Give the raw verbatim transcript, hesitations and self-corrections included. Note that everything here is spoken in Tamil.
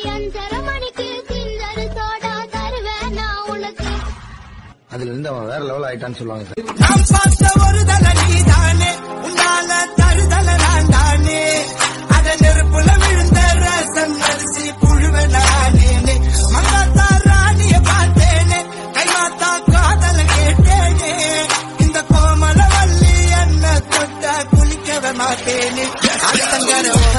அஞ்சரை மணிக்கு கிண்டர் சோடா தருவேன் நான் உனக்கு. அதுல இருந்து அவன் வேற லெவல் ஆயிட்டான்னு சொல்லுவாங்க சார். நான் பார்த்த ஒரு தலை நீதானே, உன்னால தருதல நான் தானே, அத நெருப்புல விழுந்த ரசம் அரிசி புழுவ நானே. மங்காத்தா ராணிய பார்த்தேனே, கைமாத்தா காதல கேட்டேனே, இந்த கோமல வள்ளி என்ன தொட்ட குளிக்கவே மாட்டேனே. அடுத்தங்கர